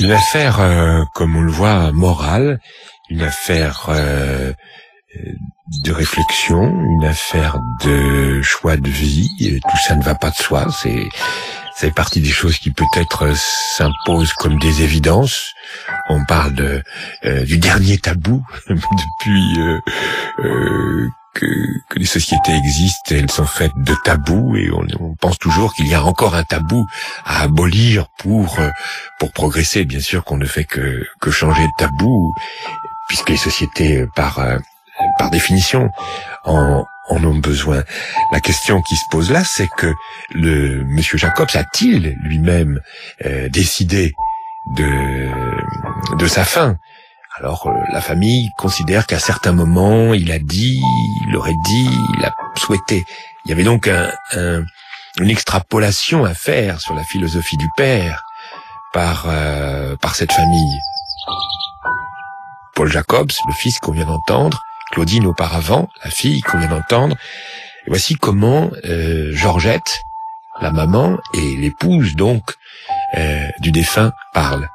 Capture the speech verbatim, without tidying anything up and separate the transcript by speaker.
Speaker 1: Une affaire, euh, comme on le voit, morale, une affaire euh, de réflexion, une affaire de choix de vie. Tout ça ne va pas de soi. C'est c'est partie des choses qui peut-être s'imposent comme des évidences. On parle de euh, du dernier tabou depuis euh, euh, que, que les sociétés existent. Elles sont faites de tabous et on, on pense toujours qu'il y a encore un tabou à abolir pour pour progresser. Bien sûr qu'on ne fait que que changer de tabou, puisque les sociétés par par définition en en ont besoin. La question qui se pose là, c'est que le Monsieur Jacobs a-t-il lui-même euh, décidé de de sa fin? Alors, euh, la famille considère qu'à certains moments, il a dit, il aurait dit, il a souhaité. Il y avait donc un, un, une extrapolation à faire sur la philosophie du père par euh, par cette famille. Paul Jacobs, le fils qu'on vient d'entendre, Claudine auparavant, la fille qu'on vient d'entendre. Et voici comment euh, Georgette, la maman et l'épouse donc euh, du défunt, parlent.